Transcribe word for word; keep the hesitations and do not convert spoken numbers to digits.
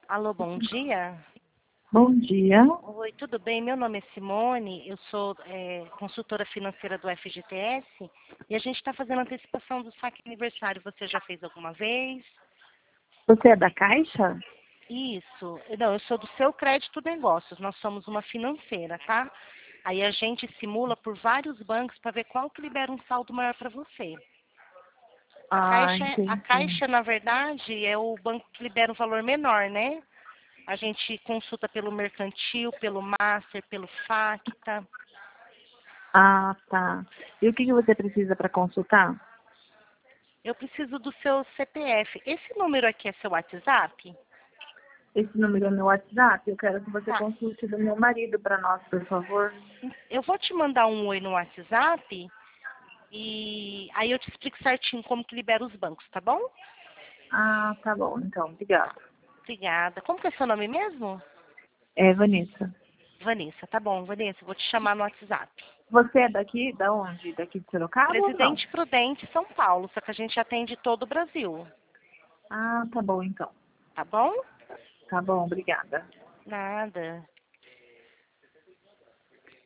Alô, bom dia. Bom dia. Oi, tudo bem? Meu nome é Simone, eu sou é, consultora financeira do F G T S e a gente está fazendo antecipação do saque aniversário. Você já fez alguma vez? Você é da Caixa? Isso. Não, eu sou do Seu Crédito Negócios. Nós somos uma financeira, tá? Aí a gente simula por vários bancos para ver qual que libera um saldo maior para você. A Ah, Caixa, a entendi. Caixa, na verdade, é o banco que libera um valor menor, né? A gente consulta pelo Mercantil, pelo Master, pelo Facta. Ah, tá. E o que que você precisa para consultar? Eu preciso do seu C P F. Esse número aqui é seu WhatsApp? Esse número é meu WhatsApp. Eu quero que você Tá. consulte do meu marido para nós, por favor. Eu vou te mandar um oi no WhatsApp e aí eu te explico certinho como que libera os bancos, tá bom? Ah, tá bom. Então, obrigada. Obrigada. Como que é seu nome mesmo? É, Vanessa. Vanessa. Tá bom, Vanessa. Eu vou te chamar no WhatsApp. Você é daqui? Da onde? Daqui de Sorocaba ou não? Presidente Prudente, São Paulo. Só que a gente atende todo o Brasil. Ah, tá bom então. Tá bom? Tá bom, obrigada. Nada.